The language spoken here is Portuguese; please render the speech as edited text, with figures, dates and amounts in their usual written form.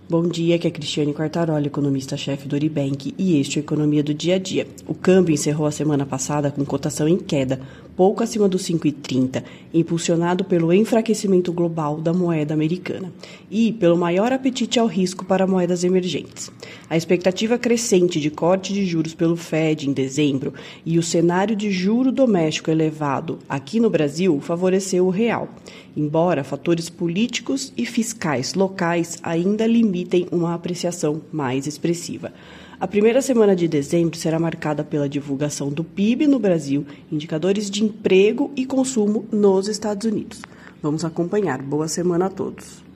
Bom dia, aqui é Cristiane Quartaroli, economista-chefe do Uribank, e este é a Economia do Dia a Dia. O câmbio encerrou a semana passada com cotação em queda, pouco acima dos 5,30, impulsionado pelo enfraquecimento global da moeda americana e pelo maior apetite ao risco para moedas emergentes. A expectativa crescente de corte de juros pelo Fed em dezembro e o cenário de juro doméstico elevado aqui no Brasil favoreceu o real, embora fatores políticos e fiscais locais ainda limitem uma apreciação mais expressiva. A primeira semana de dezembro será marcada pela divulgação do PIB no Brasil, indicadores de emprego e consumo nos Estados Unidos. Vamos acompanhar. Boa semana a todos.